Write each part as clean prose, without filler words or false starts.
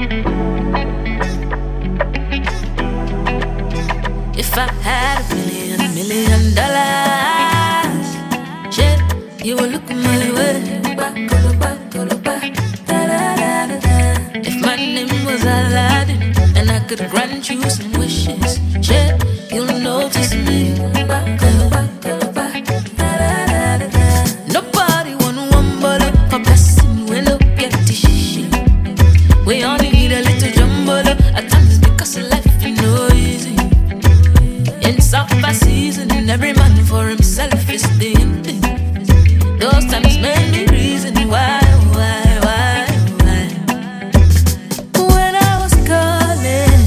If I had $1 million, shit, you would look my way. If my name was Aladdin and I could grant you some wishes, shit, you'll notice me. Nobody want one bullet for blessing. We look at this shit. We only need a little jumbo at times because life is no easy. In summer season, every man for himself is the end thing. Those times made me reason why. When I was calling,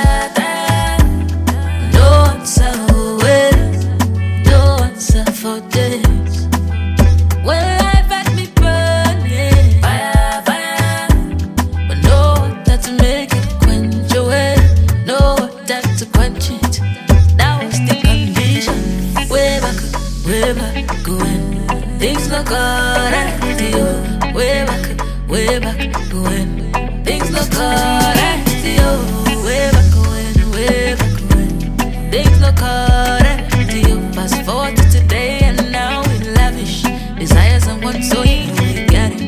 no answer, no answer for days. When life had me burning, fire, but no water to make it quench away, no water to quench it. That was the condition. Way back when things look alright to you. Way back when things look alright to you. Way back when things look alright to you. Fast forward to today and now we lavish desires and wants, so you know we got it.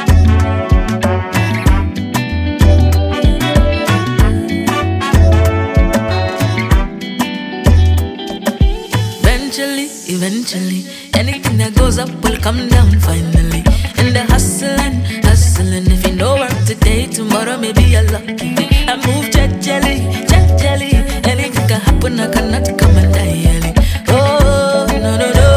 Eventually, anything that goes up will come down finally. And the hustling, if you know work today, tomorrow may be a lucky day. I move jelly. Anything can happen, I cannot come and die early. Oh, no,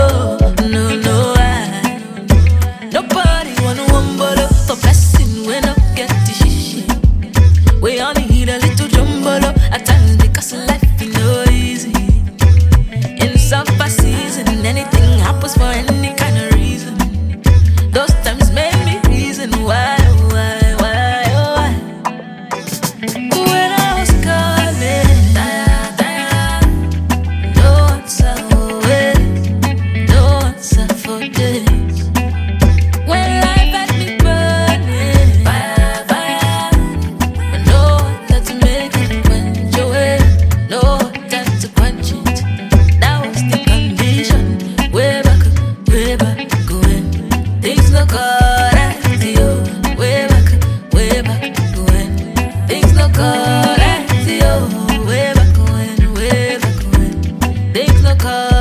nobody want one bottle for blessing. We don't get the shit. We only need a little jumbo at times because life is no easy. In summer season, anything happens for any kind of reason. Those times made me reason why. When I was calling, no answer for days. When life had me burning, fire, but no water to make it quench away, no water to quench it. That was the condition. Way back when things look alright to you. Way back when things look alright to you. Way back when things look alright.